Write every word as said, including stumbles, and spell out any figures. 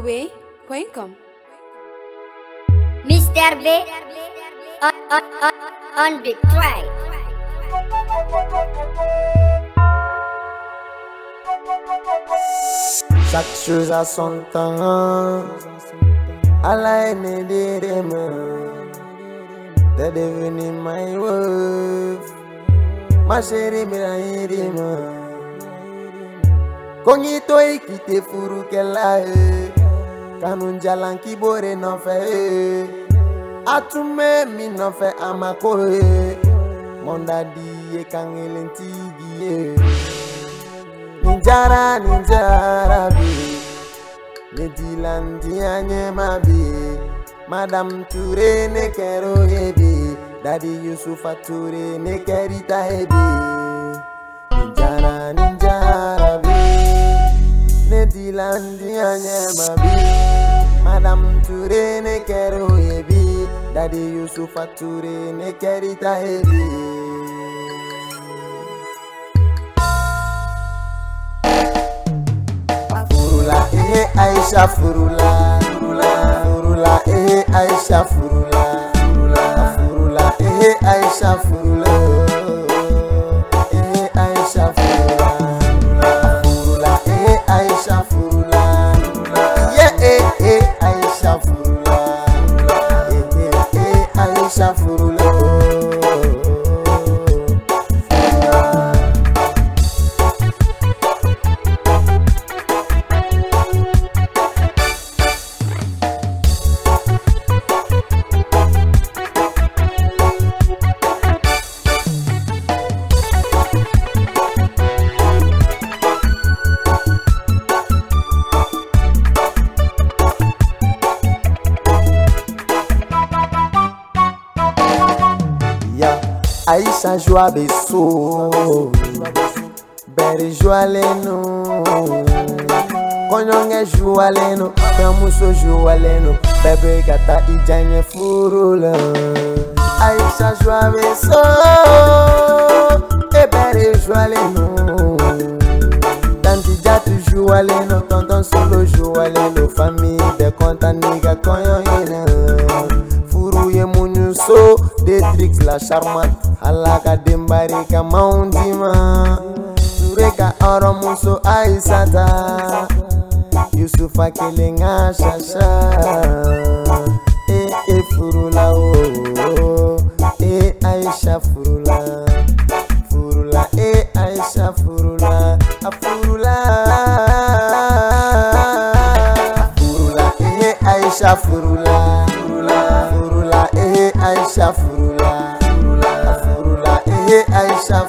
way point com. mister B on, on, on, on the track. Chaque chose a son temps. Allah est né des mains. T'es devenu my wife. Ma chérie, Mirahirima. Kongito ikite furu kela e. Kanun jalan kibore no fe. Atume mi no fe amako e. Monda di e kangelentigi e. Ninjara ninjara bi. Nedilandi anye mabi. Madame Touré ne kero ebi. Daddy Yusufa Touré ne kerita ebi. Ninjara ninjara bi. Nedilandi anye mabi. Madame Touré ne kero ebi. Daddy Yusufa Touré ne kerita ebi. Furula eh Aisha furula furula furula eh Aisha furula furula furula eh Aisha furula eh Aisha furula furula eh Aisha furula yeah eh eh Aisha furula eh eh eh Aisha furula. Aisha joa beso, bere joa leno, konyonge joa leno, kamuso joa leno, bebe gata ijanye furula. Aisha joa beso, e bere joa leno, tanti jatu joa leno, tonton solo joa leno, famille de conta niga konyonge furu ye munyuso, des tricks la charmante. Alaka dembari ka maundima Sureka oro muso Aisata Yusufa kelenga shasha Eh eh furula oh Eh Aisha furula Furula eh Aisha furula A furula Furula eh Aisha furula Furula Furula eh Aisha furula Aisha